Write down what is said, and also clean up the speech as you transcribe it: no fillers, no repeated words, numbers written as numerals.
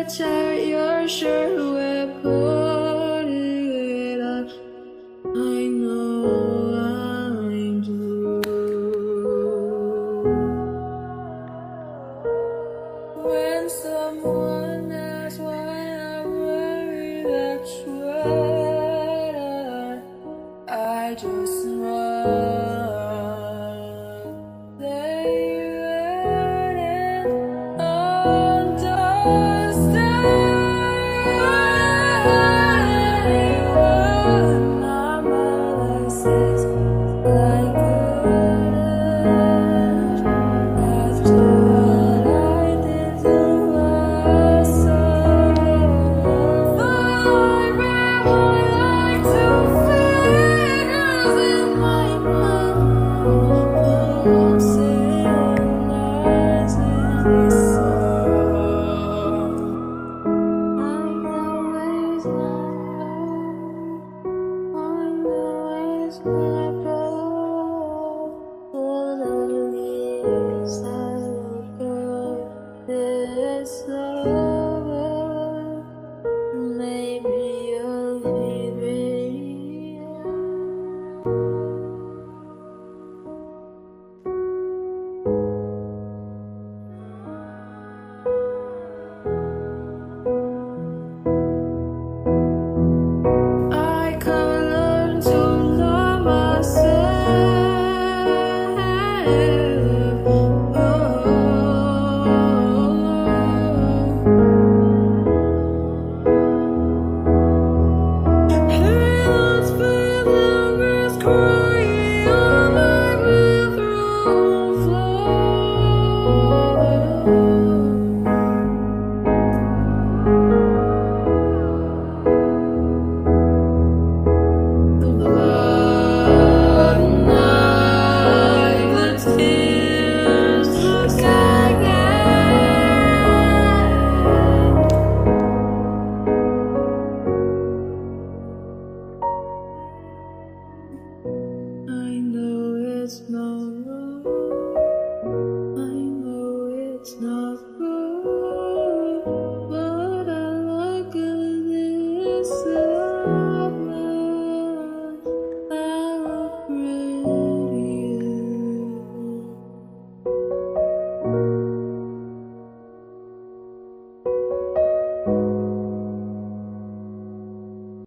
tear your shirt away, putting it on. I know I'm blue. When someone asks why I worry that sweater, I just run. They read it understand. My mother says like goodness after what I did to myself. Forever like two fingers in my mouth, pulsing as in this song. I'm always not alone. I'm always not alone. All the years